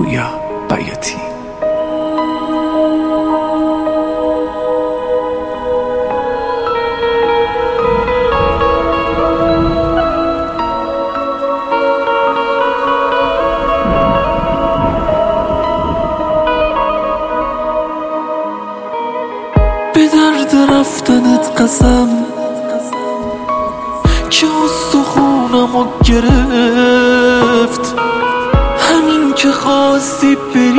پویا بیاتی. به درد رفتنت قسم که استخونمو گرفت، همین که خواستی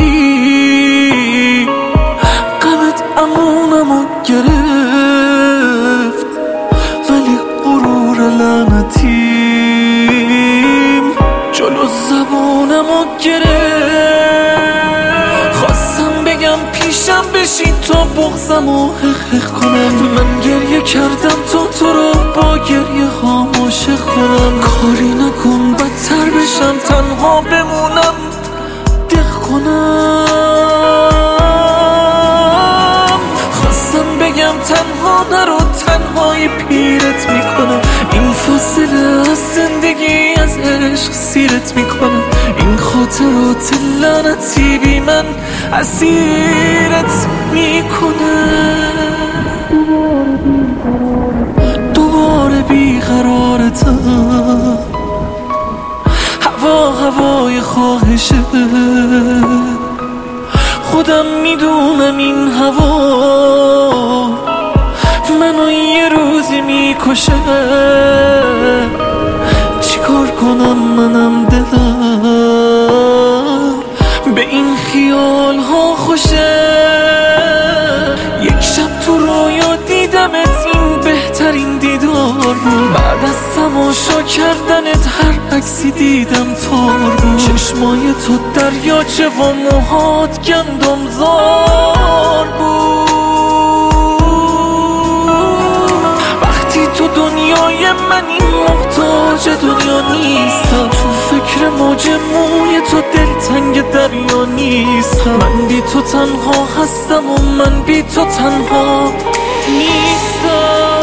بری غمت امونمو گرفت، ولی غرور لعنتیم جلو زبونمو گرفت. خواستم بگم پیشم بشین تا بغضمو حق کنم، من گریه کردم تا تو رو با گریه ها عاشق کنم. کاری نکن بدتر بشم تنها بمونم دق کنم. خواستم بگم تنها نرو تنهایی پیرت میکنم، این فاصله از زندگی از عشق سیرت میکنم، این خاطرات لعنتی بی من اسیرت میکنم. دوباره بیقرارتم، هوای خواهشه، خودم میدونم این هوا منو یه روزی میکشه. چیکار کنم منم دلم به این خیال ها خوشه. یک شب تو رویا دیدمت، این بهترین دیدار بود، بعد از تماشا کردنت هر عکسی دیدم تار بود. چشمای تو دریاچه و موهات گندم زار بود. وقتی تو دنیای منی محتاج دنیا نیستم، تو فکر موج موی تو دلتنگ دریا نیستم. من بی تو تنها هستم و من بی تو تنها نیستم.